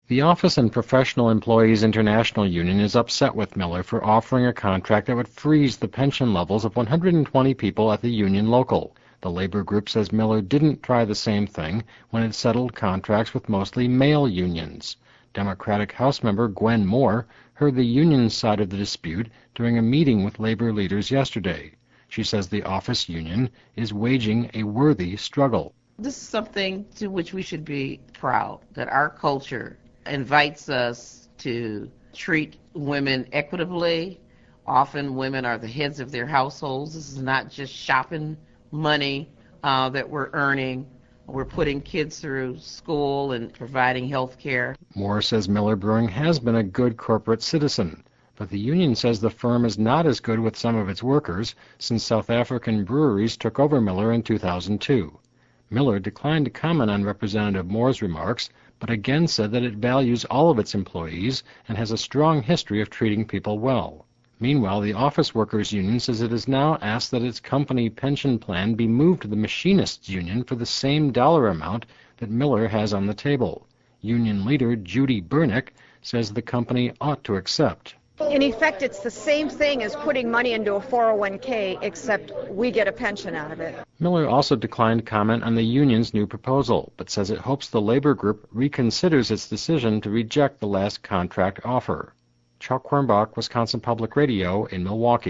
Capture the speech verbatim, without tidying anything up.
The Office and Professional Employees International Union is upset with Miller for offering a contract that would freeze the pension levels of one hundred twenty people at the union local. The labor group says Miller didn't try the same thing when it settled contracts with mostly male unions. Democratic House member Gwen Moore heard the union's side of the dispute during a meeting with labor leaders yesterday. She says the office union is waging a worthy struggle. This is something to which we should be proud, that our culture invites us to treat women equitably. Often women are the heads of their households. This is not just shopping money uh, that we're earning. We're putting kids through school and providing health care. Moore says Miller Brewing has been a good corporate citizen, but the union says the firm is not as good with some of its workers since South African breweries took over Miller in two thousand two. Miller declined to comment on Representative Moore's remarks, but again said that it values all of its employees and has a strong history of treating people well. Meanwhile, the Office Workers Union says it has now asked that its company pension plan be moved to the Machinists Union for the same dollar amount that Miller has on the table. Union leader Judy Burnick says the company ought to accept. In effect, it's the same thing as putting money into a four oh one k, except we get a pension out of it. Miller also declined comment on the union's new proposal, but says it hopes the labor group reconsiders its decision to reject the last contract offer. Chuck Quirmbach, Wisconsin Public Radio in Milwaukee.